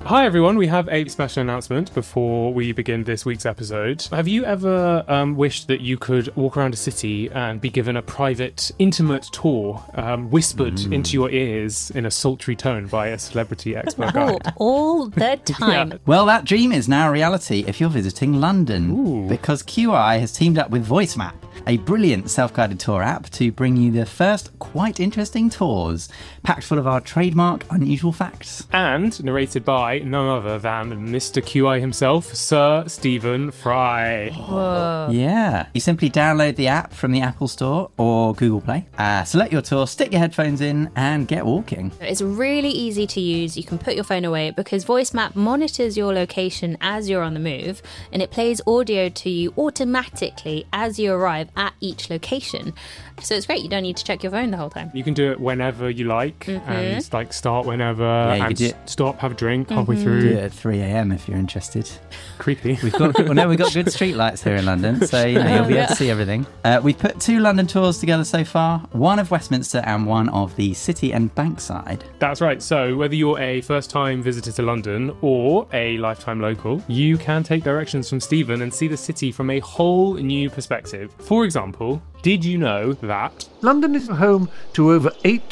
Hi everyone, we have a special announcement before we begin this week's episode. Have you ever wished that you could walk around a city and be given a private, intimate tour, whispered into your ears in a sultry tone by a celebrity expert guide? All the time. Yeah. Well, that dream is now a reality if you're visiting London. Because QI has teamed up with VoiceMap, a brilliant self-guided tour app to bring you the first quite interesting tours, packed full of our trademark unusual facts. And narrated by none other than Mr. QI himself, Sir Stephen Fry. Whoa. Yeah. You simply download the app from the Apple Store or Google Play, select your tour, stick your headphones in, and get walking. It's really easy to use. You can put your phone away because VoiceMap monitors your location as you're on the move, and it plays audio to you automatically as you arrive at each location. So it's great. You don't need to check your phone the whole time. You can do it whenever you like, and start whenever, you and could do it. stop, have a drink halfway Do through. it at 3 a.m. if you're interested. Creepy. We've got good street lights here in London, so you'll be able to see everything. We've put 2 London tours together so far, one of Westminster and one of the City and Bankside. That's right. So whether you're a first-time visitor to London or a lifetime local, you can take directions from Stephen and see the city from a whole new perspective. For example, did you know that London is home to over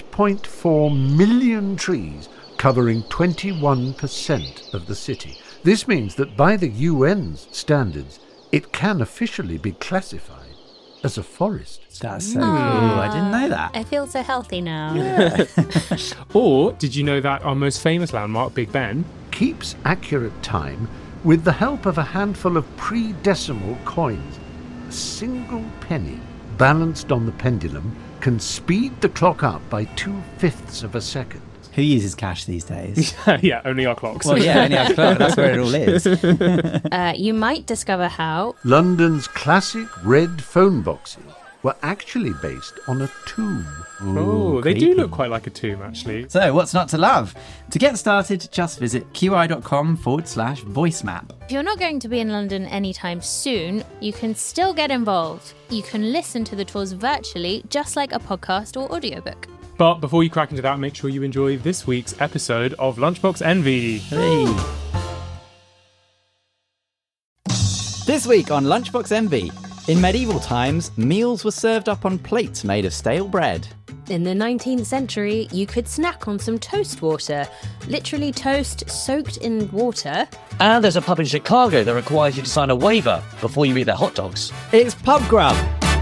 8.4 million trees, covering 21% of the city. This means that by the UN's standards, it can officially be classified as a forest. That's so cool. I didn't know that. I feel so healthy now. Or did you know that our most famous landmark, Big Ben, Keeps accurate time with the help of a handful of pre-decimal coins. A single penny balanced on the pendulum can speed the clock up by 2/5 of a second. Who uses cash these days? yeah, only our clocks. Well, yeah, only our clock. That's where it all is. You might discover how. London's classic red phone boxes were actually based on a tomb. Oh, they creepy. do look quite like a tomb, actually. So, what's not to love? To get started, just visit qi.com/voicemap. If you're not going to be in London anytime soon, you can still get involved. You can listen to the tours virtually, just like a podcast or audiobook. But before you crack into that, make sure you enjoy this week's episode of Lunchbox Envy. Hey. This week on Lunchbox Envy. In medieval times, meals were served up on plates made of stale bread. In the 19th century, you could snack on some toast water. Literally toast soaked in water. And there's a pub in Chicago that requires you to sign a waiver before you eat their hot dogs. It's pub grub.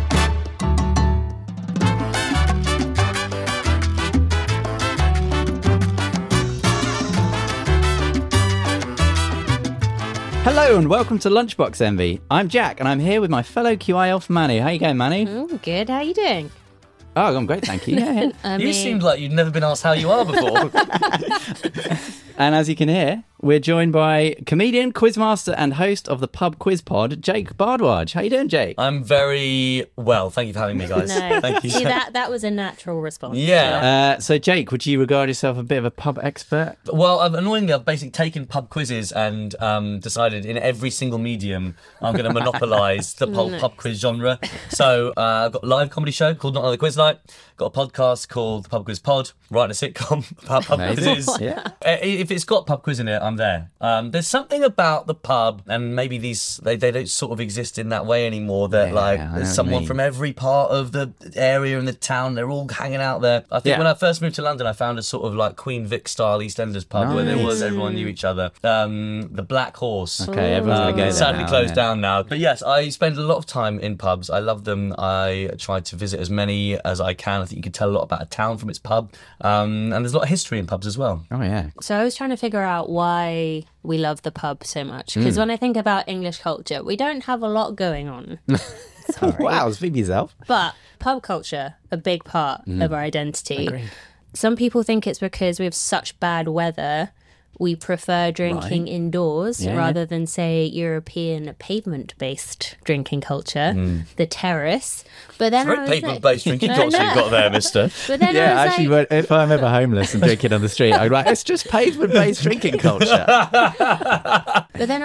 Hello and welcome to Lunchbox Envy. I'm Jack and I'm here with my fellow QI elf Manu. How you going, Manu? Good, how you doing? Oh, I'm great, thank you. Yeah. You seemed like you'd never been asked how you are before. And as you can hear, we're joined by comedian, quizmaster and host of the Pub Quiz Pod, Jake Bardwaj. How you doing, Jake? I'm very well. Thank you for having me, guys. No. Thank you. See, that was a natural response. Yeah. So, Jake, would you regard yourself a bit of a pub expert? Well, annoyingly, I've basically taken pub quizzes and decided in every single medium I'm going to monopolise the whole pub quiz genre. So I've got a live comedy show called Not Another Quiz Night. Got a podcast called The Pub Quiz Pod. Writing a sitcom about pub quizzes. Yeah. If it's got pub quiz in it, I'm there. There's something about the pub, and maybe they don't sort of exist in that way anymore. That Yeah, like I know there's what someone you mean. from every part of the area and the town. They're all hanging out there. I think Yeah. when I first moved to London, I found a sort of like Queen Vic style EastEnders pub where there was everyone knew each other. The Black Horse. Okay, everyone's going to go there Sadly now, closed yeah. down now. But yes, I spend a lot of time in pubs. I love them. I try to visit as many as I can. I think you can tell a lot about a town from its pub. And there's a lot of history in pubs as well. Oh, yeah. So I was trying to figure out why we love the pub so much. Because when I think about English culture, we don't have a lot going on. Sorry. Wow, speak for yourself. But pub culture, a big part of our identity. Some people think it's because we have such bad weather, we prefer drinking indoors rather than, say, European pavement-based drinking culture, the terrace. But then Very pavement-based drinking culture you've got there, mister. But then Yeah, I was actually, like, if I'm ever homeless and drinking on the street, I'd be like, it's just pavement-based drinking culture. but then I was like,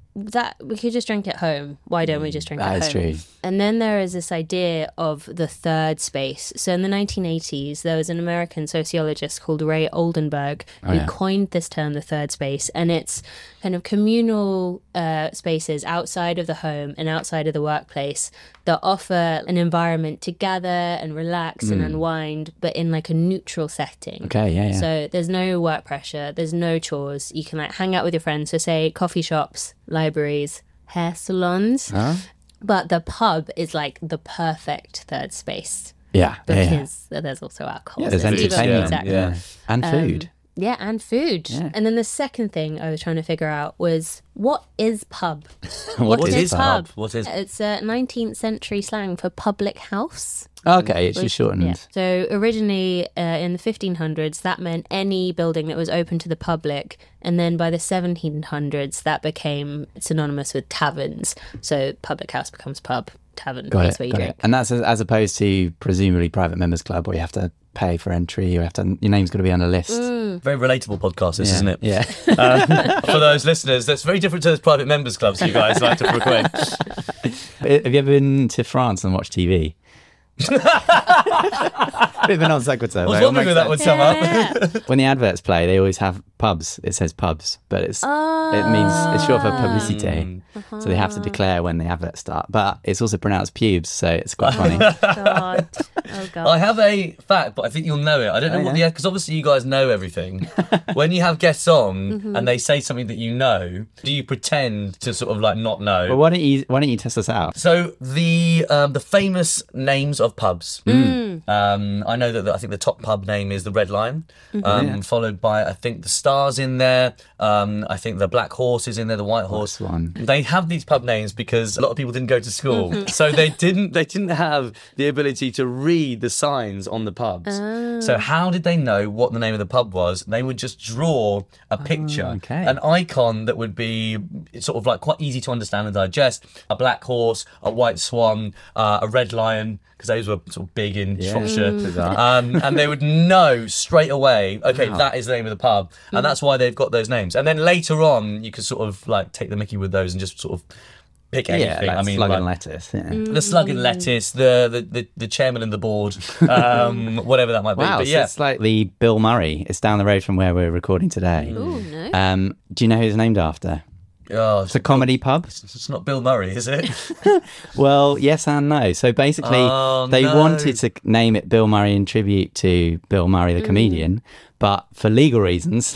that we could just drink at home. Why don't we just drink at home? That is true. And then there is this idea of the third space. So in the 1980s, there was an American sociologist called Ray Oldenburg who coined this term, the third space. And it's kind of communal spaces outside of the home and outside of the workplace that offer an environment to gather and relax and unwind, but in like a neutral setting. Okay, yeah. So there's no work pressure, there's no chores. You can like hang out with your friends. So say coffee shops, libraries, hair salons. But the pub is like the perfect third space. Yeah. Because there's also alcohol. Yeah, there's so it's even- entertainment. exactly. Yeah. And food. Yeah, and food. Yeah. And then the second thing I was trying to figure out was, what is pub? What What is is pub? pub? What is? It's a 19th century slang for public house. Okay, it's just shortened. Yeah. So originally in the 1500s, that meant any building that was open to the public. And then by the 1700s, that became synonymous with taverns. So public house becomes pub, tavern, Got place it. where you Got drink. it. And that's as opposed to presumably private members club where you have to pay for entry, your name's got to be on a list. Very relatable podcast, this, isn't it? Yeah. For those listeners, that's very different to those private members clubs you guys like to frequent. Have you ever been to France and watched TV? Bit of a non sequitur. I was wondering where that would sum up. When the adverts play, they always have pubs. It says pubs, but it means it's short for publicité. So they have to declare when the adverts start. But it's also pronounced pubes, so it's quite funny. God. Oh, God. I have a fact, but I think you'll know it. I don't know what because obviously you guys know everything. When you have guests on and they say something that you know, do you pretend to sort of like not know? Well, why don't you test us out? So the famous names of pubs. I know that I think the top pub name is the Red Lion, followed by I think the Star's in there. I think the Black Horse is in there. The White Horse. Swan. They have these pub names because a lot of people didn't go to school, so they didn't have the ability to read the signs on the pubs. So how did they know what the name of the pub was? They would just draw a picture, an icon that would be sort of like quite easy to understand and digest. A black horse, a white swan, a red lion, because those were sort of big in Shropshire. And they would know straight away, okay, that is the name of the pub. And that's why they've got those names. And then later on, you could sort of like take the mickey with those and just sort of pick anything. Like I mean, slug like, and lettuce. Yeah. the slug and lettuce, the chairman and the board, whatever that might be. Wow, But so yeah, it's like the Bill Murray. It's down the road from where we're recording today. Ooh, no. Do you know who it's named after? oh, It's a comedy pub. it's not Bill Murray, is it? Well, yes and no. So basically, they wanted to name it Bill Murray in tribute to Bill Murray, the comedian. But for legal reasons,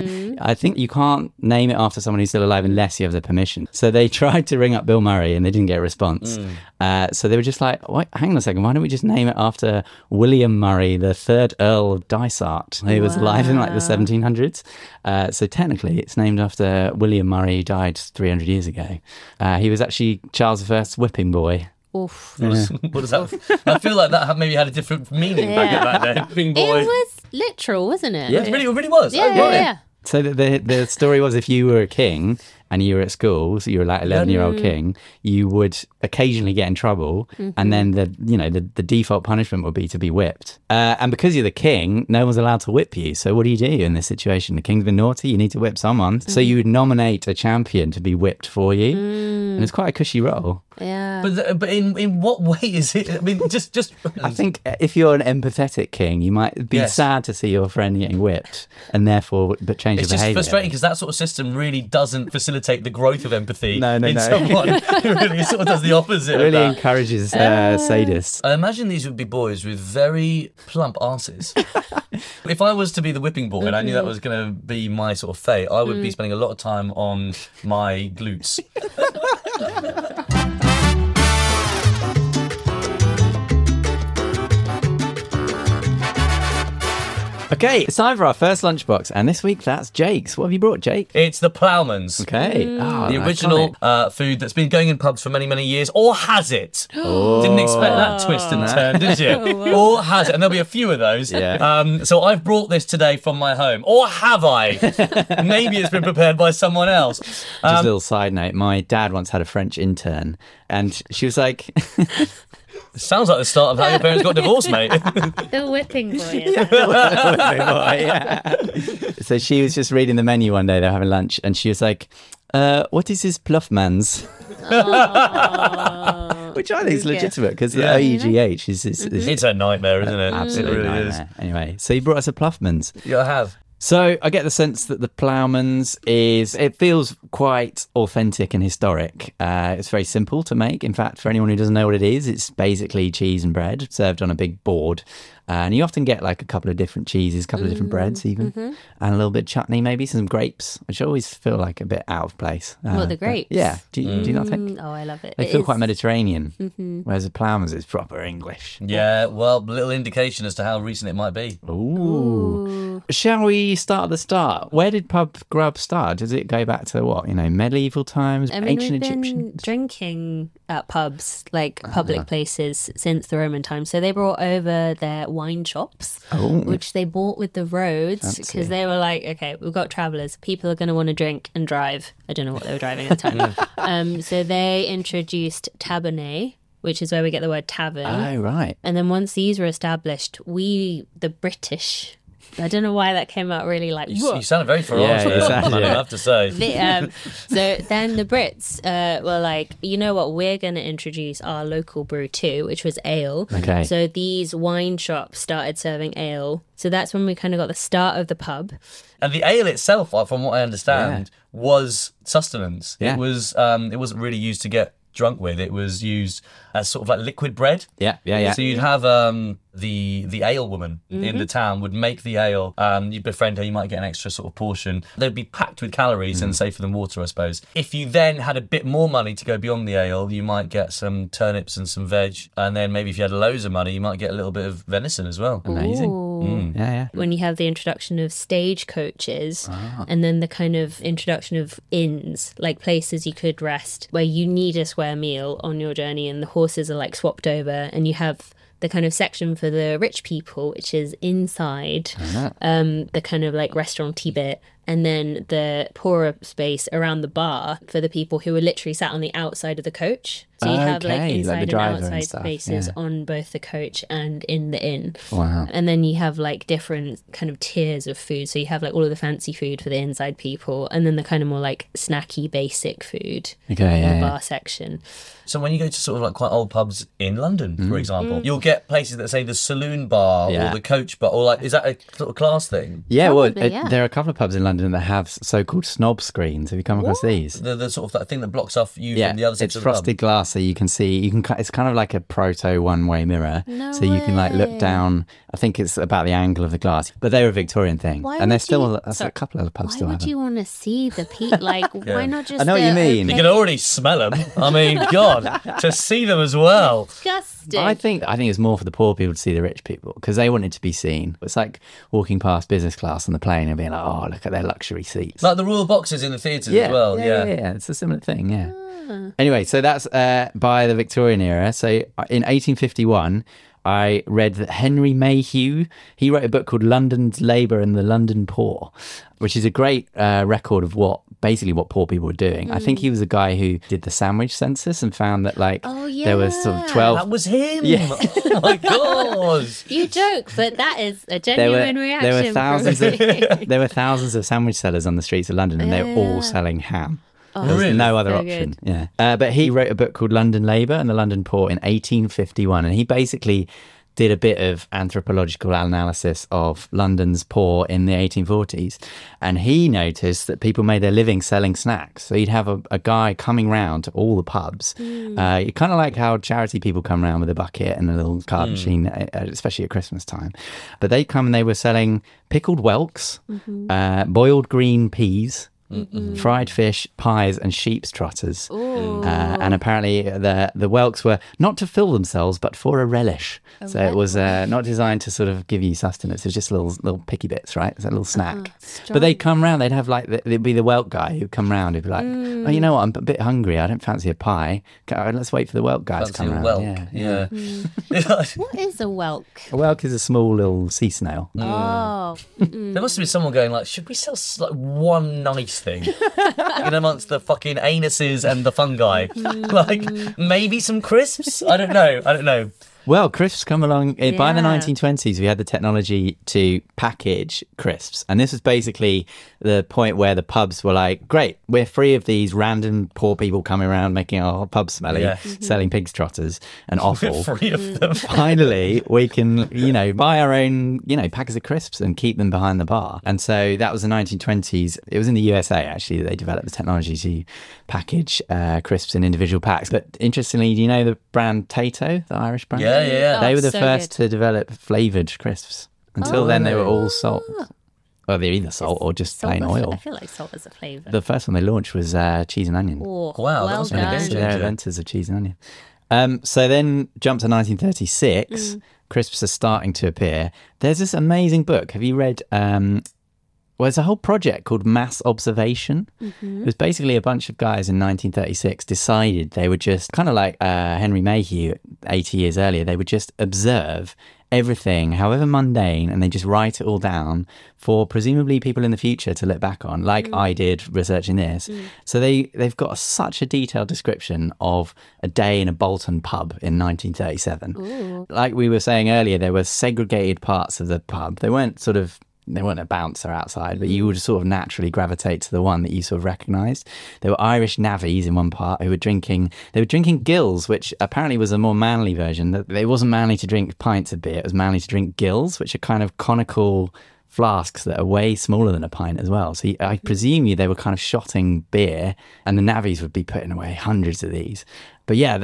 I think you can't name it after someone who's still alive unless you have their permission. So they tried to ring up Bill Murray and they didn't get a response. So they were just like, wait, hang on a second, why don't we just name it after William Murray, the 3rd Earl of Dysart? He was alive in like the 1700s. So technically it's named after William Murray, who died 300 years ago. He was actually Charles I's whipping boy. Oof. What does that? I feel like that maybe had a different meaning back then. Whipping boy. It was literal, wasn't it? Yeah, it really was. Yeah, Oh, right. yeah. So the story was, if you were a king and you were at school, so you were like 11-year-old king, you would occasionally get in trouble, and then the default punishment would be to be whipped. And because you're the king, no one's allowed to whip you. So what do you do in this situation? The king's been naughty, you need to whip someone. So you would nominate a champion to be whipped for you, and it's quite a cushy role. Yeah. But in what way is it? I mean, just I think if you're an empathetic king, you might be sad to see your friend getting whipped, and therefore change it's your just behaviour. frustrating because that sort of system really doesn't facilitate the growth of empathy No. in someone. It really sort of does the opposite. It really of that. encourages sadists. I imagine these would be boys with very plump asses. If I was to be the whipping boy and I knew that was going to be my sort of fate, I would be spending a lot of time on my glutes. Okay, it's time for our first lunchbox, and this week that's Jake's. What have you brought, Jake? It's the Ploughman's. Okay. The original food that's been going in pubs for many, many years. Or has it? Didn't expect that twist and turn, did you? Or has it? And there'll be a few of those. Yeah. So I've brought this today from my home. Or have I? Maybe it's been prepared by someone else. Just a little side note, my dad once had a French intern, and she was like... Sounds like the start of how your parents got divorced, mate. The whipping boy. So she was just reading the menu one day, they were having lunch, and she was like, What is his Pluffmans? Which I think is legitimate because the OUGH is... It's a nightmare, isn't it? Absolutely It really nightmare. Anyway, so you brought us a Pluffmans. Yeah, I have. So I get the sense that the Ploughman's it feels quite authentic and historic. It's very simple to make. In fact, for anyone who doesn't know what it is, it's basically cheese and bread served on a big board. And you often get like a couple of different cheeses, a couple of different breads even, and a little bit of chutney, maybe some grapes, which always feel like a bit out of place. The grapes? Yeah. Do you not think? Oh, I love it. They feel quite Mediterranean, whereas the Ploughman's is proper English. Yeah, well, a little indication as to how recent it might be. Ooh. Shall we start at the start? Where did pub grub start? Does it go back to what, medieval times, ancient we've been Egyptian? drinking at pubs, like public places, since the Roman times. So they brought over their wine shops, which they bought with the roads because they were like, okay, we've got travellers. People are going to want to drink and drive. I don't know what they were driving at the time. So they introduced tabernet, which is where we get the word tavern. Oh, right. And then once these were established, the British... I don't know why that came out really like... You sounded very ferocious, I have to say. So then the Brits were like, you know what, we're going to introduce our local brew too, which was ale. Okay. So these wine shops started serving ale. So that's when we kind of got the start of the pub. And the ale itself, from what I understand, was sustenance. Yeah. It wasn't really used to get drunk with. It was used as sort of like liquid bread. Yeah. So you'd have the ale woman in the town would make the ale. You'd befriend her, you might get an extra sort of portion. They'd be packed with calories and safer than water, I suppose. If you then had a bit more money to go beyond the ale, you might get some turnips and some veg. And then maybe if you had loads of money, you might get a little bit of venison as well. Amazing. Yeah. When you have the introduction of stagecoaches and then the kind of introduction of inns, like places you could rest where you need a square meal on your journey and the horses are like swapped over, and you have the kind of section for the rich people, which is inside the kind of like restaurant-y bit, and then the poorer space around the bar for the people who were literally sat on the outside of the coach. So you have like inside and outside spaces on both the coach and in the inn. Wow. And then you have like different kind of tiers of food. So you have like all of the fancy food for the inside people, and then the kind of more like snacky basic food in the bar section. So when you go to sort of like quite old pubs in London, for example, you'll get places that say the saloon bar or the coach bar, or like, is that a sort of class thing? Yeah, there are a couple of pubs in London that have so-called snob screens. Have you come across these? The sort of that thing that blocks off you from the other side of the it's frosted glass, so you can see. It's kind of like a proto one-way mirror, so you can like look down. I think it's about the angle of the glass, but they're a Victorian thing, and there's still a couple of pubs still have them. Why would you want to see the like? Why not just? I know what you mean. You can already smell them. I mean, God, to see them as well. Disgusting. I think it's more for the poor people to see the rich people because they want it to be seen. It's like walking past business class on the plane and being like, oh, look at their luxury seats. Like the royal boxes in the theatres as well. Yeah, it's a similar thing, yeah. Anyway, so that's by the Victorian era. So in 1851, I read that Henry Mayhew, he wrote a book called London's Labour and the London Poor, which is a great record of what poor people were doing. I think he was a guy who did the sandwich census and found that there was sort of 12... That was him! Yeah. Oh my God! You joke, but that is a genuine reaction. There were thousands of sandwich sellers on the streets of London, and they were all selling ham. There's really? no other option. Good. Yeah. But he wrote a book called London Labour and the London Poor in 1851, and he basically did a bit of anthropological analysis of London's poor in the 1840s, and he noticed that people made their living selling snacks. So you'd have a guy coming round to all the pubs. Kind of like how charity people come around with a bucket and a little card machine, especially at Christmas time. But they come and they were selling pickled whelks, boiled green peas, fried fish, pies, and sheep's trotters. And apparently the whelks were not to fill themselves, but for a relish. It was not designed to sort of give you sustenance. It was just little picky bits, right? It's a little snack. But they'd come round, they'd have like, there'd be the whelk guy who'd come round, who'd be like, oh, you know what, I'm a bit hungry, I don't fancy a pie. Let's wait for the whelk guy to come round. Yeah. What is a whelk? A whelk is a small little sea snail. Oh. There must have been someone going like, should we sell like one nice thing in amongst the fucking anuses and the fungi? Like maybe some crisps? I don't know. Well, crisps come along. By the Yeah. 1920s, we had the technology to package crisps. And this was basically the point where the pubs were like, great, we're free of these random poor people coming around making our pub smelly, Yeah. selling pig's trotters and offal. Free of them. Finally, we can, buy our own, packets of crisps and keep them behind the bar. And so that was the 1920s. It was in the USA, actually, that they developed the technology to package crisps in individual packs. But interestingly, do you know the brand Tato, the Irish brand? Yeah. They were the so first good. to develop flavoured crisps. Until then, they were all salt. Well, they're either salt or just plain oil. I feel like salt is a flavour. The first one they launched was cheese and onion. Oh, Wow, that well must have been a game done. changer. They're inventors of cheese and onion. So then jump to 1936, crisps are starting to appear. There's this amazing book. Have you read... there's a whole project called Mass Observation. It was basically a bunch of guys in 1936 decided they would just, kind of like Henry Mayhew 80 years earlier, they would just observe everything, however mundane, and they just write it all down for presumably people in the future to look back on, like I did researching this. So they've got such a detailed description of a day in a Bolton pub in 1937. Like we were saying earlier, there were segregated parts of the pub. They weren't a bouncer outside, but you would sort of naturally gravitate to the one that you sort of recognised. There were Irish navvies in one part who were drinking gills, which apparently was a more manly version. It wasn't manly to drink pints of beer, it was manly to drink gills, which are kind of conical flasks that are way smaller than a pint as well. So I presume they were kind of shotting beer, and the navvies would be putting away hundreds of these. But yeah,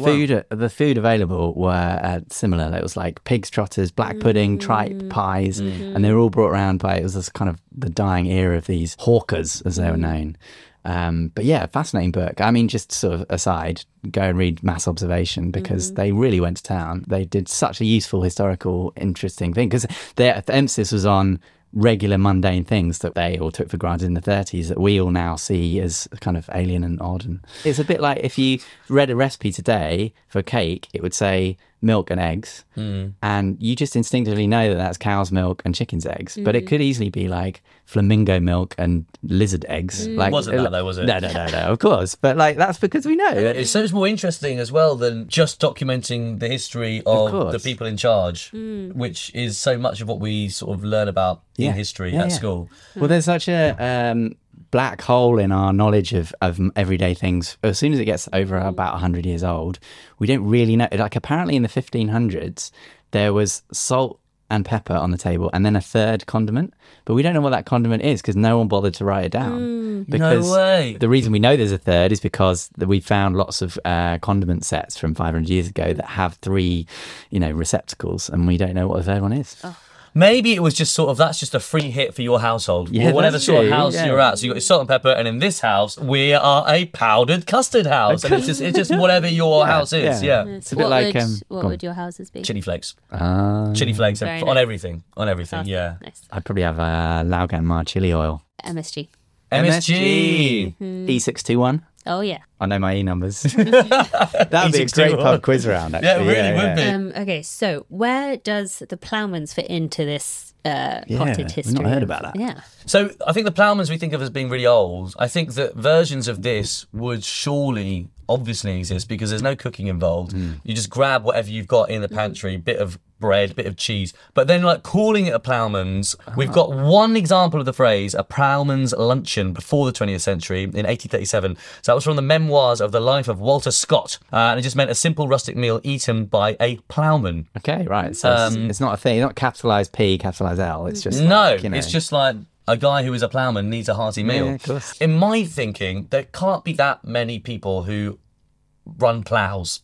the food available were similar. It was like pig's trotters, black pudding, tripe, pies, and they were all brought around by, it was this kind of the dying era of these hawkers, as they were known. But yeah, fascinating book. I mean, just sort of aside, go and read Mass Observation, because they really went to town. They did such a useful, historical, interesting thing, because the emphasis was on regular mundane things that they all took for granted in the 30s that we all now see as kind of alien and odd. And it's a bit like if you read a recipe today for cake, it would say milk and eggs, and you just instinctively know that that's cow's milk and chicken's eggs, but it could easily be like flamingo milk and lizard eggs. Like, Wasn't that though, was it? No, of course, but like that's because we know. It's so much more interesting as well than just documenting the history of course. the people in charge, which is so much of what we sort of learn about in history at school. Well, there's such a black hole in our knowledge of everyday things. As soon as it gets over about 100 years old, we don't really know. Like apparently in the 1500s, there was salt and pepper on the table and then a third condiment, but we don't know what that condiment is because no one bothered to write it down. Because No way. the reason we know there's a third is because we found lots of condiment sets from 500 years ago that have 3 receptacles, and we don't know what the third one is. Maybe it was just sort of, that's just a free hit for your household, Yeah, or whatever that's sort of true, house yeah. you're at. So you got your salt and pepper, and in this house we are a powdered custard house, and it's just whatever your house is. Yeah. It's a bit like What would your houses be? Chili flakes, Ah. chili flakes Very on nice. everything, Yeah. Nice. I'd probably have Laugan Mar chili oil. MSG. MSG. E621. Oh yeah. I know my E numbers. That'd be a great pub quiz round, Yeah, actually. it really would be. Okay, so where does the Ploughmans fit into this potted history? we've not heard about that. Yeah. So I think the Ploughmans we think of as being really old. I think that versions of this would surely, obviously exist because there's no cooking involved. You just grab whatever you've got in the pantry, bit of bread, bit of cheese. But then like calling it a Ploughman's, we've got one example of the phrase, a Ploughman's luncheon before the 20th century in 1837. So that was from the memoirs of the life of Walter Scott. And it just meant a simple rustic meal eaten by a ploughman. Okay, right. So it's not a thing. It's not capitalised P, capitalised L. It's just No, like, it's just like a guy who is a ploughman needs a hearty meal. Yeah, of course. In my thinking, there can't be that many people who run ploughs.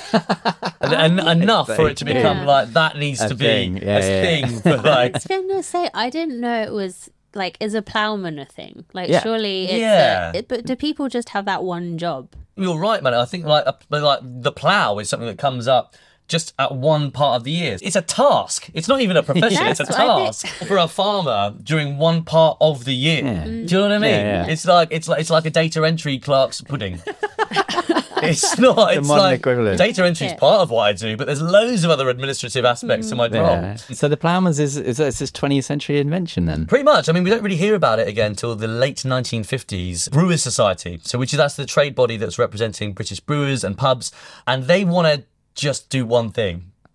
and enough for it to become like that needs A to thing. be Yeah, a yeah. thing. But like, I was gonna say I didn't know it was like, is a ploughman a thing? Like Yeah. surely it's Yeah. but do people just have that one job? you're right, man. I think like the plough is something that comes up just at one part of the year. It's a task. It's not even a profession. It's a That's what I task for a farmer during one part of the year. Yeah. Do you know what I mean? Yeah, yeah. It's like a data entry clerk's pudding. It's not. It's modern like equivalent. data entry is Yeah. part of what I do, but there's loads of other administrative aspects to my job. Yeah. So the Ploughmans is this 20th century invention then? Pretty much. I mean, we don't really hear about it again until the late 1950s. Brewers Society, that's the trade body that's representing British brewers and pubs, and they want to just do one thing.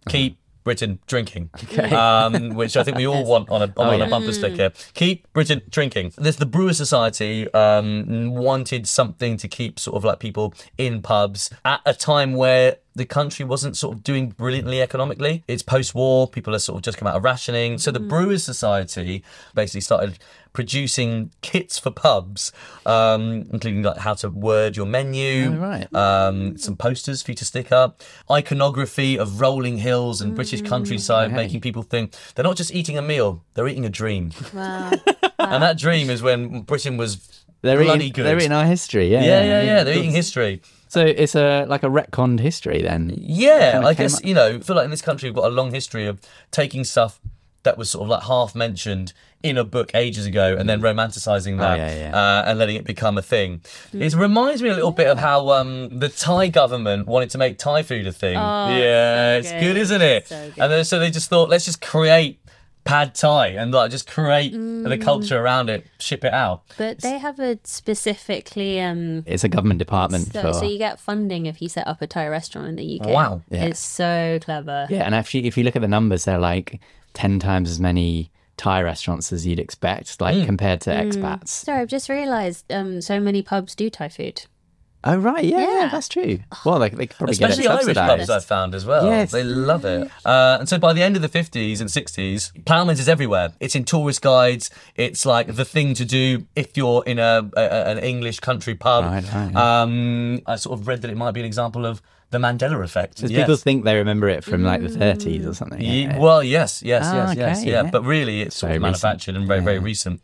Keep Britain drinking, which I think we all want on a bumper sticker. Keep Britain drinking. The Brewers Society wanted something to keep sort of like people in pubs at a time where the country wasn't sort of doing brilliantly economically. It's post-war, people are sort of just come out of rationing. So the Brewers Society basically started producing kits for pubs, including like how to word your menu, some posters for you to stick up, iconography of rolling hills and British countryside, making people think they're not just eating a meal, they're eating a dream. Wow. And that dream is when Britain was They're bloody eating, good. They're eating our history, Yeah, they're eating history. So it's like a retconned history then? Yeah, I guess, I feel like in this country we've got a long history of taking stuff that was sort of like half mentioned in a book ages ago and then romanticising that and letting it become a thing. It reminds me a little bit of how the Thai government wanted to make Thai food a thing. It's good, isn't it? So good. And then, so they just thought, let's just create pad Thai and like just create the culture around it, ship it out. But they have a specifically It's a government department so you get funding if you set up a Thai restaurant in the UK. Wow. Yeah. It's so clever. Yeah, and actually, if you look at the numbers, they're like 10 times as many Thai restaurants as you'd expect, like compared to expats. Sorry, I've just realised so many pubs do Thai food. Oh, right. Yeah, Yeah. that's true. Well, they could probably Especially get it Irish subsidised. pubs, I've found as well. Yes. They love it. And so by the end of the 50s and 60s, Ploughman's is everywhere. It's in tourist guides. It's like the thing to do if you're in an English country pub. Right, I sort of read that it might be an example of the Mandela effect. Because Yes. people think they remember it from like the 30s or something. Yeah. Well, yes. okay, Yeah. yeah. But really, it's sort Very of manufactured and very, very recent.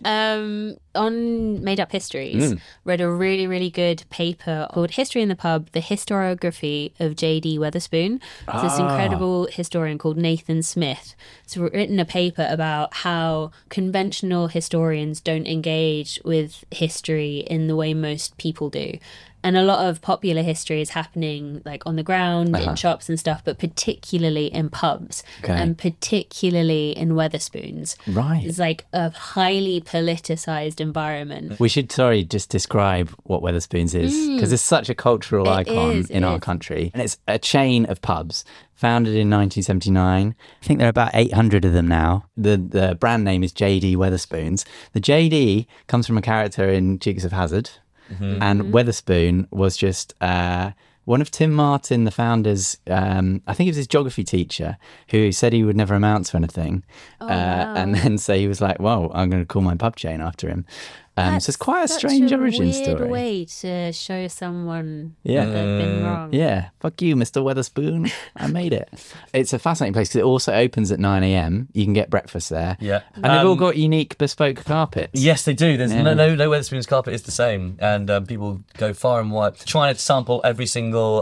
On Made Up Histories, read a really, really good paper called History in the Pub, the historiography of J.D. Wetherspoon. It's this incredible historian called Nathan Smith. He's written a paper about how conventional historians don't engage with history in the way most people do. And a lot of popular history is happening like on the ground, in shops and stuff, but particularly in pubs and particularly in Wetherspoons. Right. It's like a highly politicized environment. We should, just describe what Wetherspoons is, because it's such a cultural icon in our country. And it's a chain of pubs founded in 1979. I think there are about 800 of them now. The brand name is JD Wetherspoons. The JD comes from a character in Dukes of Hazzard. And Wetherspoon was just one of Tim Martin, the founder's, I think it was his geography teacher, who said he would never amount to anything. And then so he was like, well, I'm going to call my pub chain after him. So it's quite a strange origin story. Weird way to show someone Yeah. that they've been wrong. Yeah, fuck you, Mr. Wetherspoon. I made it. It's a fascinating place because it also opens at 9 a.m. You can get breakfast there. Yeah. And they've all got unique bespoke carpets. Yes, they do. There's no Wetherspoon's carpet is the same, and people go far and wide trying to sample every single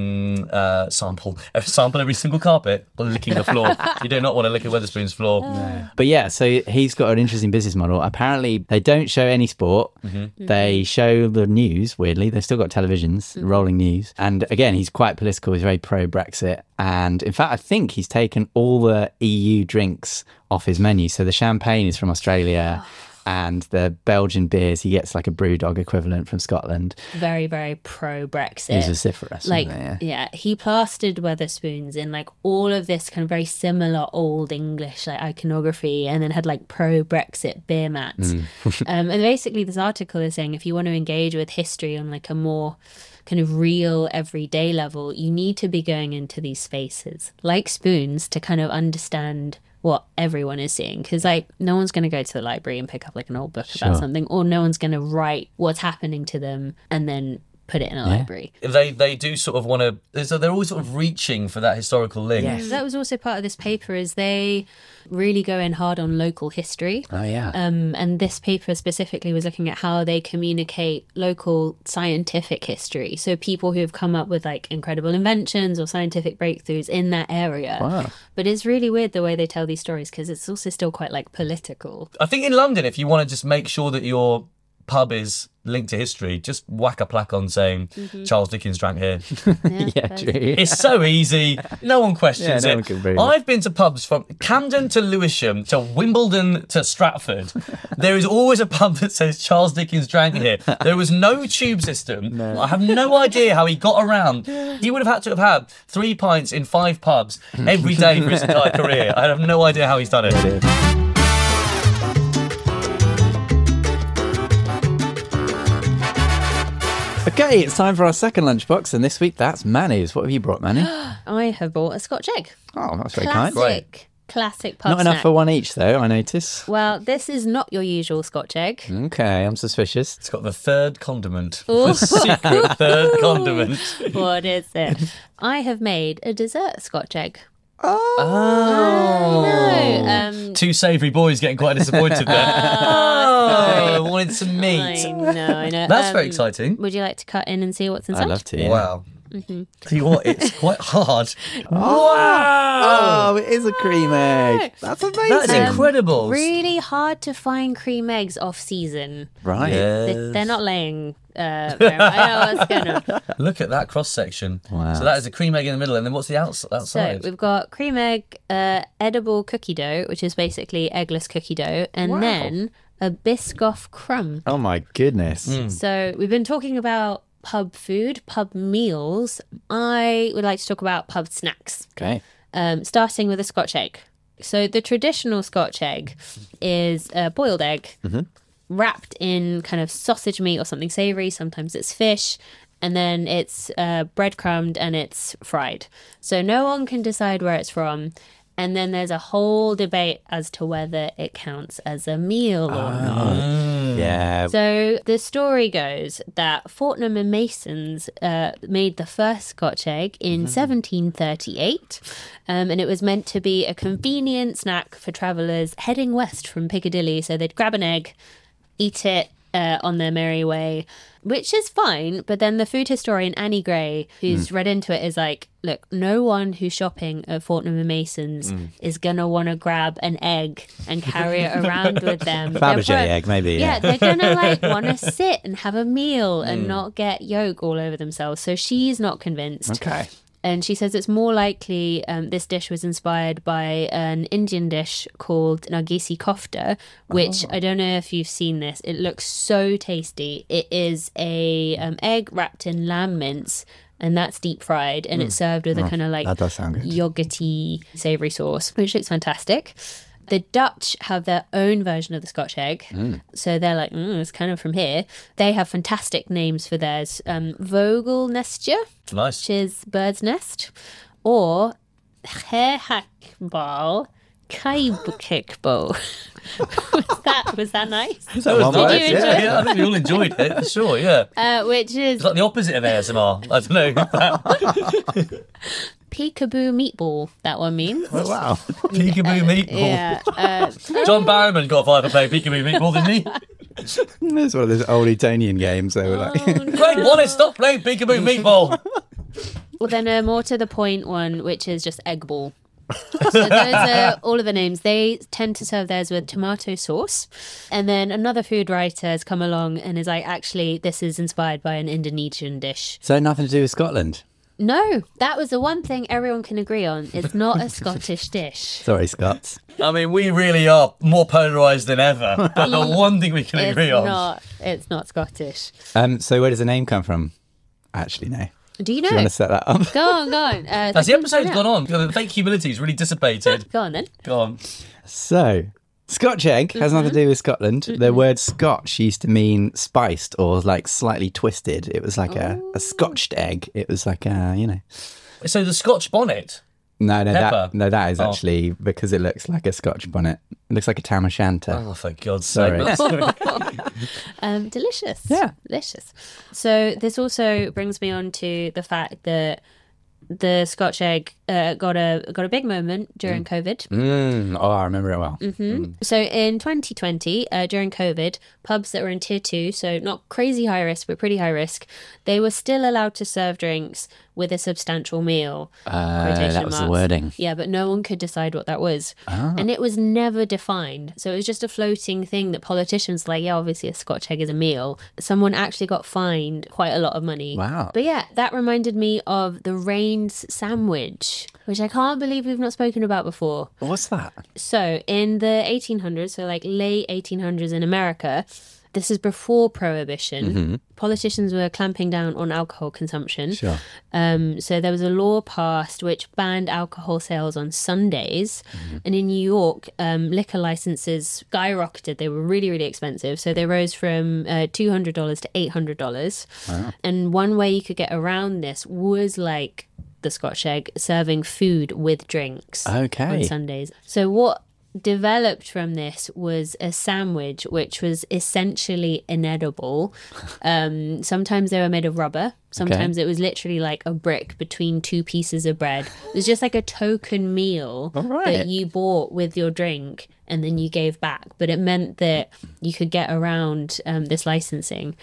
sample every single carpet, licking the floor. You do not want to lick a Wetherspoon's floor. But yeah, so he's got an interesting business model. Apparently, they don't show any sport. They show the news, weirdly. They've still got televisions, rolling news. And again, he's quite political. He's very pro-Brexit. And in fact, I think he's taken all the EU drinks off his menu. So the champagne is from Australia. And the Belgian beers, he gets like a Brewdog equivalent from Scotland. Very, very pro-Brexit. He's vociferous. Like, isn't he? yeah, he plastered Wetherspoons in like all of this kind of very similar old English like iconography, and then had like pro-Brexit beer mats. And basically this article is saying if you want to engage with history on like a more kind of real everyday level, you need to be going into these spaces like Spoons to kind of understand what everyone is seeing, because like no one's going to go to the library and pick up like an old book about something, or no one's going to write what's happening to them and then put it in a library. They do sort of want to, so they're always sort of reaching for that historical link. Yes. That was also part of this paper, is they really go in hard on local history. Oh, yeah. And this paper specifically was looking at how they communicate local scientific history. So people who have come up with like incredible inventions or scientific breakthroughs in that area. Wow. But it's really weird the way they tell these stories, because it's also still quite like political. I think in London, if you want to just make sure that you're pub is linked to history, just whack a plaque on saying Charles Dickens drank here. Yeah, true. It's so easy. No one questions no one it. can prove it. I've been to pubs from Camden to Lewisham to Wimbledon to Stratford. There is always a pub that says Charles Dickens drank here. There was no tube system. No. I have no idea how he got around. He would have had to have had 3 pints in 5 pubs every day for his entire career. I have no idea how he's done it. Okay, it's time for our second lunchbox, and this week that's Manny's. What have you brought, Manny? I have bought a Scotch egg. Oh, that's very kind. Classic pub Not snack. enough for one each, though, I notice. Well, this is not your usual Scotch egg. Okay, I'm suspicious. It's got the third condiment. Ooh. The secret third condiment. What is it? I have made a dessert Scotch egg. Oh. 2 savoury boys getting quite disappointed there. I wanted some meat. I know. That's very exciting. Would you like to cut in and see what's inside? I'd love to. Yeah. Wow. Tell you what, it's quite hard. Oh, it is a cream egg. That's amazing. That's incredible. Really hard to find cream eggs off season. Right. They're not laying. I know what's going on. Look at that cross section. Wow. So that is a cream egg in the middle, and then what's the outside? So we've got cream egg, edible cookie dough, which is basically eggless cookie dough, and then a Biscoff crumb. Oh my goodness. So we've been talking about pub food, pub meals. I would like to talk about pub snacks. Okay. Starting with a Scotch egg. So the traditional Scotch egg is a boiled egg wrapped in kind of sausage meat or something savoury. Sometimes it's fish. And then it's breadcrumbed and it's fried. So no one can decide where it's from. And then there's a whole debate as to whether it counts as a meal or not. Yeah. So the story goes that Fortnum and Masons made the first Scotch egg in 1738, and it was meant to be a convenient snack for travellers heading west from Piccadilly. So they'd grab an egg, eat it on their merry way, which is fine. But then the food historian Annie Gray, who's read into it, is like, look, no one who's shopping at Fortnum and Masons is going to want to grab an egg and carry it around with them. Fabergé egg, maybe. Yeah, they're going to want to sit and have a meal and not get yolk all over themselves. So she's not convinced. Okay. And she says it's more likely this dish was inspired by an Indian dish called Nargisi kofta, which I don't know if you've seen this. It looks so tasty. It is a egg wrapped in lamb mince, and that's deep fried, and it's served with a kind of like that does sound good. yogurty savoury sauce, which looks fantastic. The Dutch have their own version of the Scotch egg. So they're like, it's kind of from here. They have fantastic names for theirs. Vogelnestje, Nice. which is bird's nest, or Gehackbal Kaibkikbo. Was that nice? Is that one Nice. word? you enjoy it? Yeah, I think we all enjoyed it, for sure, yeah. Which is It's like the opposite of ASMR. I don't know. peekaboo meatball, that one means. Oh, wow. Peekaboo meatball. Yeah. John Barrowman got 5 for playing Peekaboo meatball, didn't he? It's one of those old Etonian games. They were like, Greg Wallace, stop playing Peekaboo meatball. Well, then a more to the point one, which is just egg ball. So those are all of the names. They tend to serve theirs with tomato sauce. And then another food writer has come along and is like, actually, this is inspired by an Indonesian dish. so nothing to do with Scotland. No, that was the one thing everyone can agree on. It's not a Scottish dish. Sorry, Scots. I mean, we really are more polarised than ever. But the one thing we can agree on. It's not Scottish. So where does the name come from? Actually, no. Do you know? Do you want to set that up? Go on. As the episode's gone on, the fake humility's really dissipated. Go on then. Go on. So, Scotch egg has nothing to do with Scotland. The word Scotch used to mean spiced or like slightly twisted. It was like a scotched egg. It was like a, So the Scotch bonnet. No, Pepper. that is actually because it looks like a Scotch bonnet. It looks like a tam o' shanter. Oh, for God's Sorry. sake. Delicious. Yeah. Delicious. So this also brings me on to the fact that the Scotch egg got a big moment during COVID. Oh, I remember it well. So in 2020, during COVID, pubs that were in tier 2, so not crazy high risk, but pretty high risk, they were still allowed to serve drinks with a substantial meal. That was the wording. Yeah, but no one could decide what that was. And it was never defined. So it was just a floating thing that politicians were like, yeah, obviously a Scotch egg is a meal. Someone actually got fined quite a lot of money. Wow. But yeah, that reminded me of the Rains sandwich, which I can't believe we've not spoken about before. What's that? So in the 1800s, so like late 1800s in America, this is before Prohibition. Politicians were clamping down on alcohol consumption. Sure. So there was a law passed which banned alcohol sales on Sundays. And in New York, liquor licenses skyrocketed. They were really, really expensive. So they rose from $200 to $800. Wow. And one way you could get around this was like the Scotch egg, serving food with drinks on Sundays. So what developed from this was a sandwich which was essentially inedible. Sometimes they were made of rubber, sometimes it was literally like a brick between two pieces of bread. It was just like a token meal that you bought with your drink and then you gave back, but it meant that you could get around this licensing.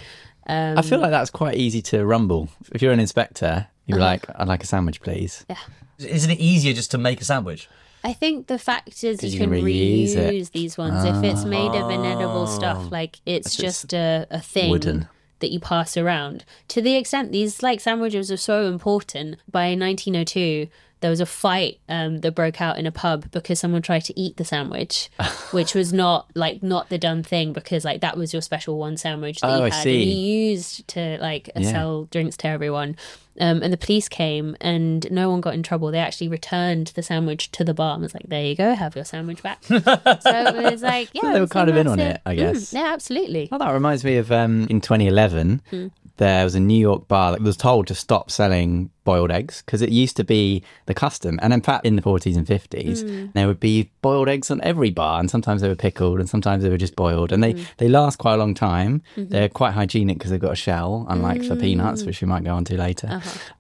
I feel like that's quite easy to rumble. If you're an inspector, you're like, I'd like a sandwich, please. Yeah. Isn't it easier just to make a sandwich? I think the fact is you you can can reuse reuse these ones. If it's made of inedible stuff, like it's just a thing wooden. that you pass around. To the extent these like sandwiches are so important, by 1902 there was a fight that broke out in a pub because someone tried to eat the sandwich, which was not the done thing, because like that was your special one sandwich that you had and you used to sell drinks to everyone. And the police came and no one got in trouble. They actually returned the sandwich to the bar and was like, there you go, have your sandwich back. So it was like, yeah. So they were kind of in on it, I guess. Yeah, absolutely. Well, that reminds me of in 2011, there was a New York bar that was told to stop selling boiled eggs because it used to be the custom. And in fact, in the 40s and 50s, there would be boiled eggs on every bar, and sometimes they were pickled and sometimes they were just boiled. And they last quite a long time. They're quite hygienic because they've got a shell, unlike for peanuts, which we might go on to later.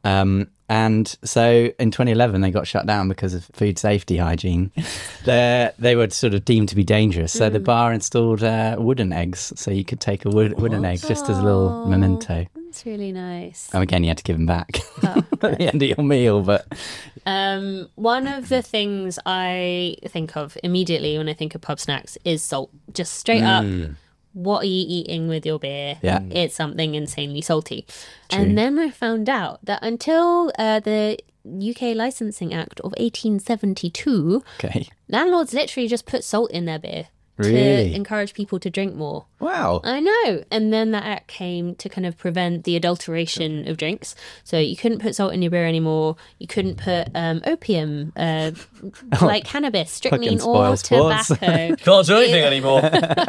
And so in 2011, they got shut down because of food safety hygiene. They were sort of deemed to be dangerous. So the bar installed wooden eggs. So you could take a wooden egg just as a little memento. That's really nice. And again, you had to give them back at the end of your meal. But one of the things I think of immediately when I think of pub snacks is salt. Just straight up. What are you eating with your beer? Yeah. It's something insanely salty. True. And then I found out that until the UK Licensing Act of 1872, landlords literally just put salt in their beer to encourage people to drink more. Wow. I know. And then that act came to kind of prevent the adulteration of drinks. So you couldn't put salt in your beer anymore. You couldn't put opium, like cannabis, strychnine or tobacco. Can't do anything anymore.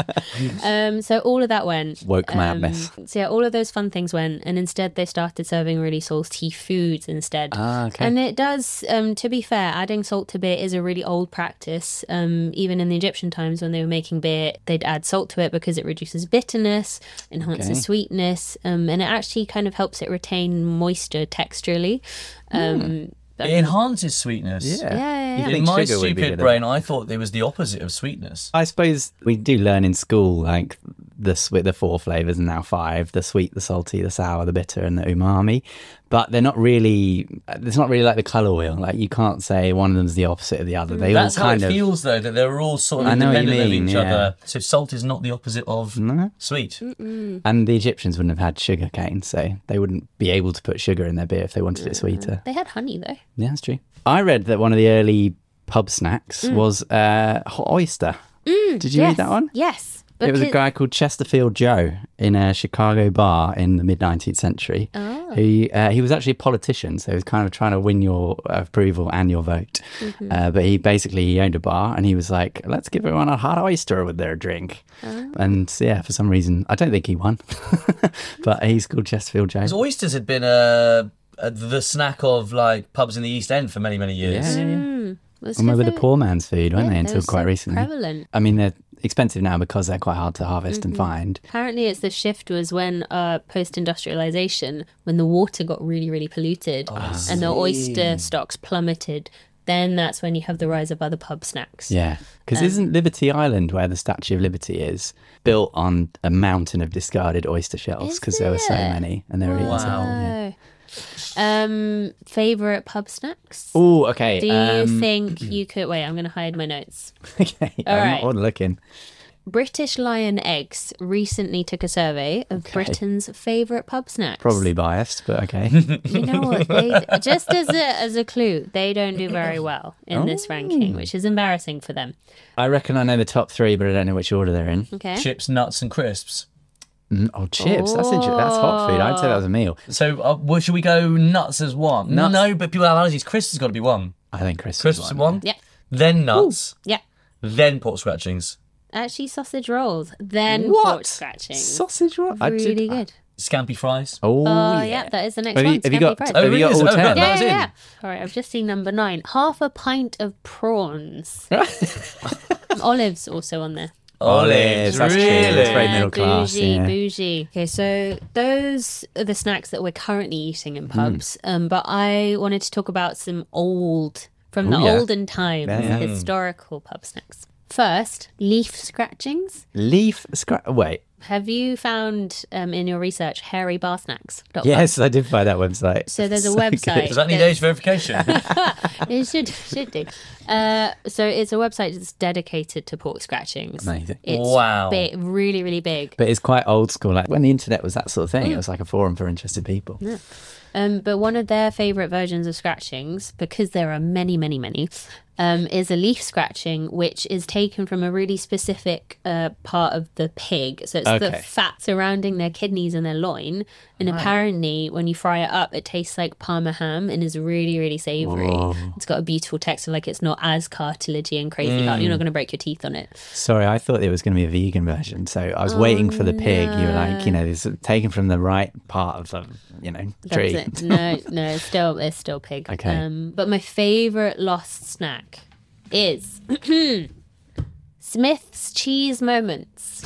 So all of that went. Woke madness. So yeah, all of those fun things went. And instead they started serving really salty foods instead. And it does, to be fair, adding salt to beer is a really old practice. Even in the Egyptian times when they were making beer, they'd add salt to it because it reduces bitterness, enhances sweetness, and it actually kind of helps it retain moisture texturally. It enhances sweetness. Yeah. In my stupid brain, I thought it was the opposite of sweetness. I suppose we do learn in school, like the 4 flavours and now 5, the sweet, the salty, the sour, the bitter and the umami. But they're not really, it's not really like the colour wheel. Like you can't say one of them's the opposite of the other. That's how it feels though, that they're all sort of independent of each other. So salt is not the opposite of sweet. And the Egyptians wouldn't have had sugar cane, so they wouldn't be able to put sugar in their beer if they wanted it sweeter. They had honey though. Yeah, that's true. I read that one of the early pub snacks was hot oyster. Did you read that one? Yes. It was a guy called Chesterfield Joe in a Chicago bar in the mid-19th century. He was actually a politician, so he was kind of trying to win your approval and your vote. But he owned a bar and he was like, let's give everyone a hot oyster with their drink. And for some reason, I don't think he won. But he's called Chesterfield Joe. Because oysters had been the snack of like pubs in the East End for many, many years. Well, they were the poor man's food, weren't they, until quite recently. Prevalent. I mean, expensive now because they're quite hard to harvest and find. Apparently, it's the shift was when post-industrialization, when the water got really, really polluted and the oyster stocks plummeted. Then that's when you have the rise of other pub snacks. Yeah, because isn't Liberty Island, where the Statue of Liberty is, built on a mountain of discarded oyster shells because there were so many and they were eaten. Favorite pub snacks? Oh, okay. Do you think you could... Wait, I'm going to hide my notes. Okay, All I'm right. not looking. British Lion Eggs recently took a survey of Britain's favourite pub snacks. Probably biased, but okay. You know what? Just as a clue, they don't do very well in this ranking, which is embarrassing for them. I reckon I know the top 3, but I don't know which order they're in. Okay. Chips, nuts, and crisps. Oh, chips. That's interesting. That's hot food. I'd say that was a meal. So, should we go nuts as one? Nuts. No, but people have allergies. Crisps has got to be one. I think crisps. Crisps is one. Yeah. Then nuts. Yeah. Then pork scratchings. Actually, sausage rolls, then What? pork scratching. Sausage roll? Really good. Scampi fries. Oh, Yeah, that is the next Have one. you Scampi got- fries. have you got it is? all 10? that Yeah, was yeah, in. yeah. All right, I've just seen number 9. Half a pint of prawns. Olives also on there. Olives. That's true. really? That's very middle class. Bougie, Yeah. bougie. Okay, so those are the snacks that we're currently eating in pubs. But I wanted to talk about some from the Ooh, yeah. olden times, Yeah. historical pub snacks. First, leaf scratchings. Leaf scratch. Wait. Have you found in your research hairybarsnacks.com? Yes, I did find that website. So there's a So good. website. Does that need age verification? It should do. So it's a website that's dedicated to pork scratchings. Amazing. It's Wow. big, really, really big. But it's quite old school. Like when the internet was that sort of thing, it was like a forum for interested people. But one of their favourite versions of scratchings, because there are many, many, many, is a leaf scratching, which is taken from a really specific part of the pig. So it's the Okay. fat surrounding their kidneys and their loin. And apparently, when you fry it up, it tastes like Parma ham and is really, really savoury. It's got a beautiful texture, like it's not as cartilagey and crazy. You're not going to break your teeth on it. Sorry, I thought it was going to be a vegan version. So I was waiting for the pig. You were like, it's taken from the right part of the, tree. That's it. No, it's still pig. Okay. But my favourite lost snack is Smith's Cheese Moments.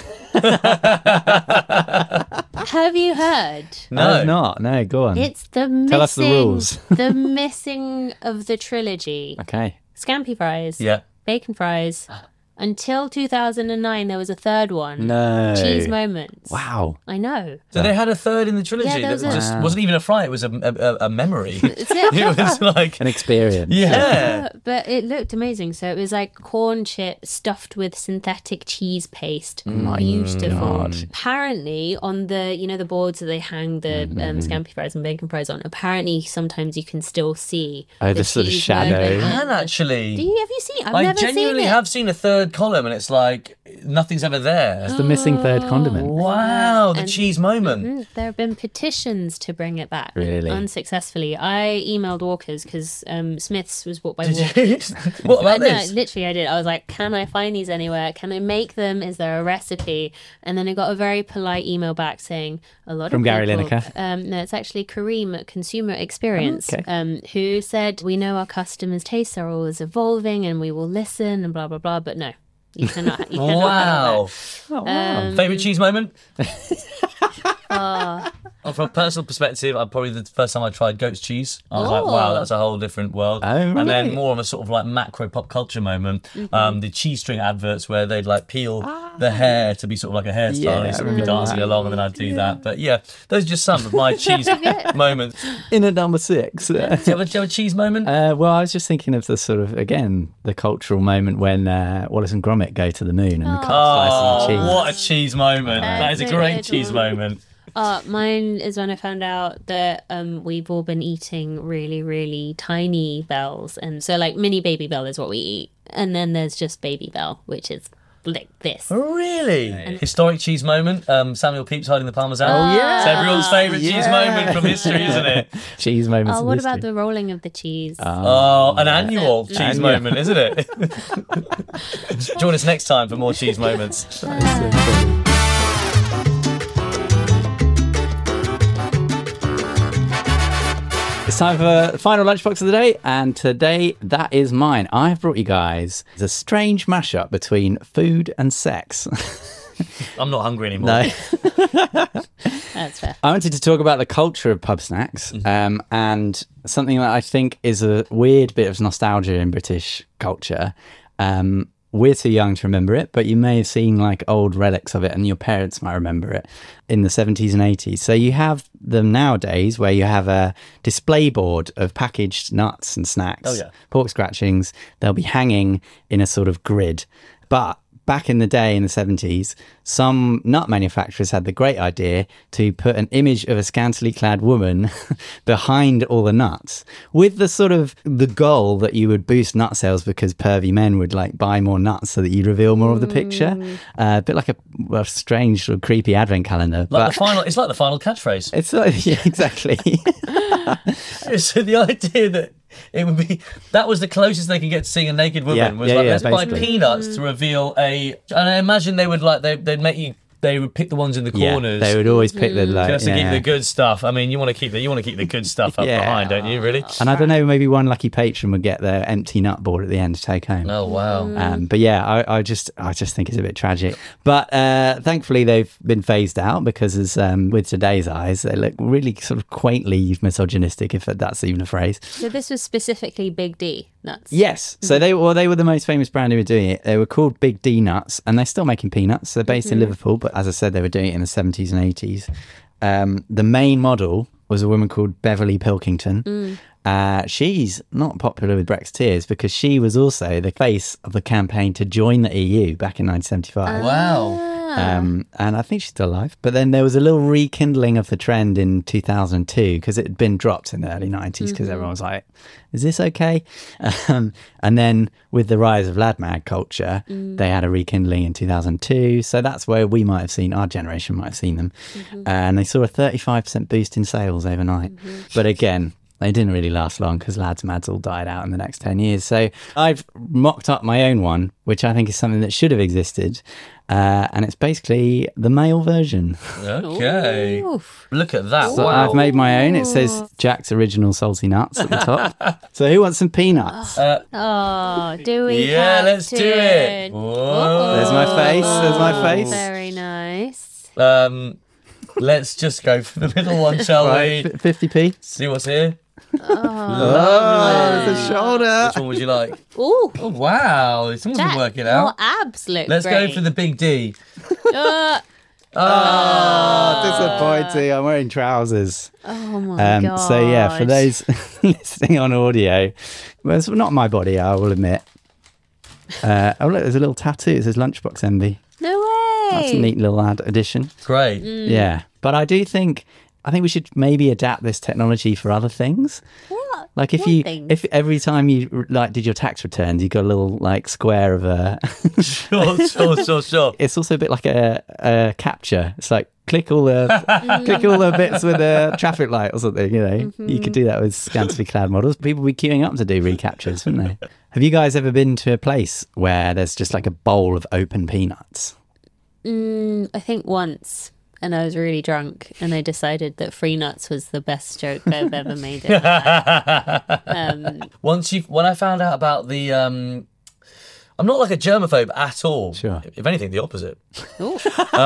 Have you heard? No, I've not. No, go on. It's the missing, Tell us the rules. the missing of the trilogy. Okay. Scampi fries. Yeah. Bacon fries. Until 2009, there was a third one. No. Cheese Moments. Wow. I know. So they had a third in the trilogy. Yeah, there was that a- just wasn't even a fry. It was a memory. It's it. It was like, An experience. yeah. But it looked amazing. So it was like corn chip stuffed with synthetic cheese paste. Beautiful. God. Apparently, on the the boards that they hang the scampi fries and bacon fries on, apparently sometimes you can still see The sort of cheese shadow. moment. And actually, Have you seen? I've I never genuinely seen it. have seen a third column, and it's like nothing's ever there. It's the missing third condiment. Wow, the cheese moment. There have been petitions to bring it back. Really? Unsuccessfully. I emailed Walkers because Smith's was bought by Did Walkers. you? What about No, this? literally I did. I was like, can I find these anywhere? Can I make them? Is there a recipe? And then I got a very polite email back saying a lot From of Gary people, Lineker? no, it's actually Kareem at Consumer Experience, Okay. who said, we know our customers' tastes are always evolving and we will listen and blah, blah, blah. But no, you cannot. You cannot Wow. have Favourite cheese moment? Well, from a personal perspective, probably the first time I tried goat's cheese. I was like, wow, that's a whole different world. Oh, And then right. more of a sort of like macro pop culture moment, the cheese string adverts where they'd like peel the hair to be sort of like a hairstyle Yeah, and I sort of be remember dancing that. along and then I'd do that. But yeah, those are just some of my cheese moments. In at number 6. Do you have a cheese moment? Well, I was just thinking of the sort of, again, the cultural moment when Wallace and Gromit go to the moon and the cut slices of cheese. What a cheese moment. That is a great cheese moment. Mine is when I found out that we've all been eating really, really tiny bells. And so like mini Baby Bell is what we eat. And then there's just Baby Bell, which is like this. Really? Historic cheese moment. Samuel Pepys hiding the parmesan. Oh, yeah. It's everyone's favourite cheese moment from history, isn't it? Cheese moments Oh, in what history. about the rolling of the cheese? Oh, an annual cheese Annual. moment, isn't it? Join us next time for more cheese moments. It's time for the final lunchbox of the day, and today that is mine. I have brought you guys a strange mashup between food and sex. I'm not hungry anymore. No. That's fair. I wanted to talk about the culture of pub snacks, and something that I think is a weird bit of nostalgia in British culture. We're too young to remember it, but you may have seen like old relics of it, and your parents might remember it in the 70s and 80s. So you have them nowadays where you have a display board of packaged nuts and snacks, pork scratchings. They'll be hanging in a sort of grid. But back in the day, in the 70s, some nut manufacturers had the great idea to put an image of a scantily clad woman behind all the nuts, with the sort of the goal that you would boost nut sales because pervy men would like buy more nuts so that you'd reveal more of the picture. A bit like a strange sort of creepy advent calendar. It's like the final catchphrase. It's like, yeah, exactly. So the idea that it would be, that was the closest they could get to seeing a naked woman, let's basically buy peanuts to reveal and I imagine they would they would pick the ones in the corners. Yeah, they would always pick the just to keep the good stuff. I mean, you want to keep the good stuff up behind, don't you? Really? And I don't know, maybe one lucky patron would get their empty nut board at the end to take home. Oh wow! But yeah, I just think it's a bit tragic. But thankfully, they've been phased out because, as with today's eyes, they look really sort of quaintly misogynistic, if that's even a phrase. So this was specifically Big D nuts. Yes. So they were the most famous brand who were doing it. They were called Big D Nuts, and they're still making peanuts. They're based in Liverpool, but as I said, they were doing it in the 70s and 80s. The main model was a woman called Beverly Pilkington. She's not popular with Brexiteers because she was also the face of the campaign to join the EU back in 1975. Wow. And I think she's still alive. But then there was a little rekindling of the trend in 2002 because it had been dropped in the early 90s because everyone was like, is this okay? And then with the rise of lad mag culture, they had a rekindling in 2002. So that's where we might have seen, our generation might have seen them. And they saw a 35% boost in sales overnight. But again, they didn't really last long because lads mads all died out in the next 10 years. So I've mocked up my own one, which I think is something that should have existed. And it's basically the male version. Okay. Oof. Look at that. So wow. I've made my own. It says Jack's Original Salty Nuts at the top. So who wants some peanuts? Do we? Yeah, have let's to? do it. Whoa. There's my face. There's my face. Very nice. Let's just go for the middle one, shall Right, we? 50p. See what's here. Oh, there's a shoulder. Which one would you like? Ooh. Oh, wow. Someone's been working Your out. abs look Let's great. go for the Big D. Disappointing. I'm wearing trousers. Oh my god. So yeah, for those listening on audio, well, it's not my body, I will admit. Oh look, there's a little tattoo. It says Lunchbox Envy. No way. That's a neat little addition. Great. Yeah, but I think we should maybe adapt this technology for other things. What? Like Things? if every time you like did your tax returns, you got a little like square of a. Sure. It's also a bit like a capture. It's like click all the bits with a traffic light or something. You know, you could do that with scantily clad models. People would be queuing up to do recaptures, wouldn't they? Have you guys ever been to a place where there's just like a bowl of open peanuts? I think once. And I was really drunk, and I decided that free nuts was the best joke I've ever made in my life. When I found out about the, I'm not like a germaphobe at all. Sure. If anything, the opposite. Ooh.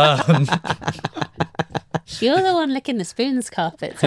You're the one licking the spoons carpets.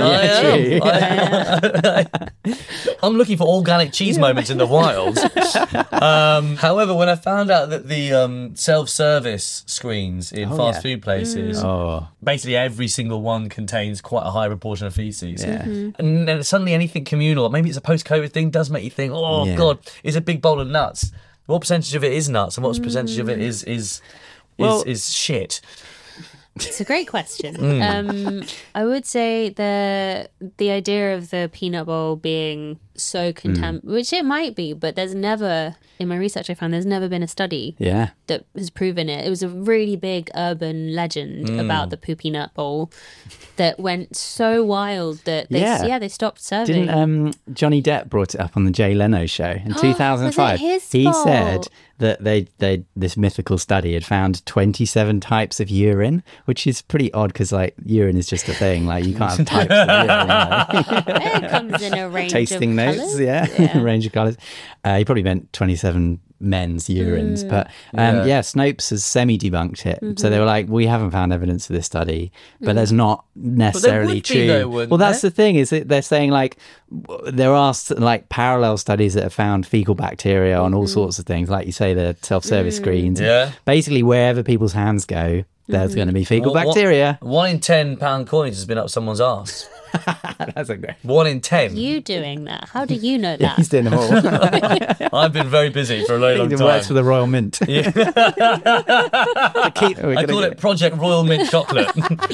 I am. I'm looking for organic cheese moments in the wild. However, when I found out that the self-service screens in fast food places, basically every single one contains quite a high proportion of feces. Yeah. And then suddenly anything communal, maybe it's a post-COVID thing, does make you think, God, it's a big bowl of nuts. What percentage of it is nuts and what percentage of it is shit? It's a great question. I would say the idea of the peanut bowl being so which it might be, but there's never, in my research I found, there's never been a study that has proven it. It was a really big urban legend about the Poopy Nut Bowl that went so wild that they stopped serving. Didn't Johnny Depp brought it up on the Jay Leno show in 2005? Was it his he fault? said that they this mythical study had found 27 types of urine, which is pretty odd because like urine is just a thing. Like you can't have types of urine. It comes in a range Tasting of notes, colours. a range of colours. He probably meant 27 men's urines, but Snopes has semi-debunked it. So they were like, we haven't found evidence for this study, but there's not necessarily true. Well, that's the thing, is that they're saying like there are like parallel studies that have found fecal bacteria on all sorts of things, like you say, the self-service screens. Basically, wherever people's hands go, there's going to be fecal bacteria. 1 in 10 pound coins has been up someone's arse. That's a great 1 in 10. You doing that? How do you know that? He's doing them all. I've been very busy for a very long He time. works for the Royal Mint. I call it Project Royal Mint Chocolate.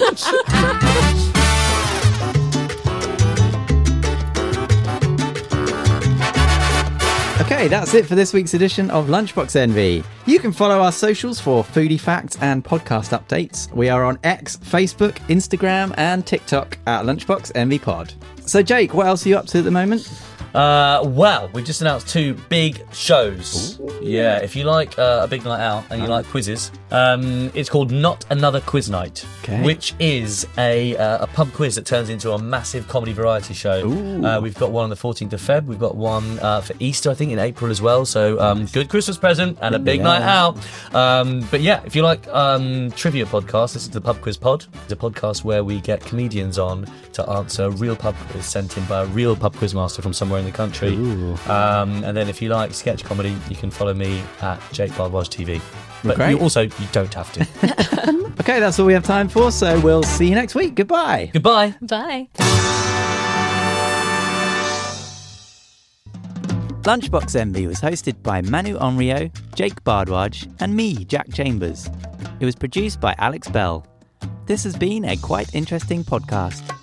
Okay, that's it for this week's edition of Lunchbox Envy. You can follow our socials for foodie facts and podcast updates. We are on X, Facebook, Instagram and TikTok at Lunchbox Envy Pod. So Jake, what else are you up to at the moment? Well, we've just announced 2 big shows. Ooh. Yeah, if you like a big night out and you like quizzes, it's called Not Another Quiz Night, which is a pub quiz that turns into a massive comedy variety show. We've got one on the 14th of Feb. We've got one for Easter, I think, in April as well. So good Christmas present and a big night out. But yeah, if you like trivia podcasts, this is the Pub Quiz Pod. It's a podcast where we get comedians on to answer a real pub quiz sent in by a real pub quiz master from somewhere in the country. And then if you like sketch comedy, you can follow me at Jake Bardwaj TV. But you don't have to. Okay, that's all we have time for, so we'll see you next week. Goodbye. Goodbye. Bye. Lunchbox Envy was hosted by Manu Onryo, Jake Bardwaj and me, Jack Chambers. It was produced by Alex Bell. This has been a quite interesting podcast.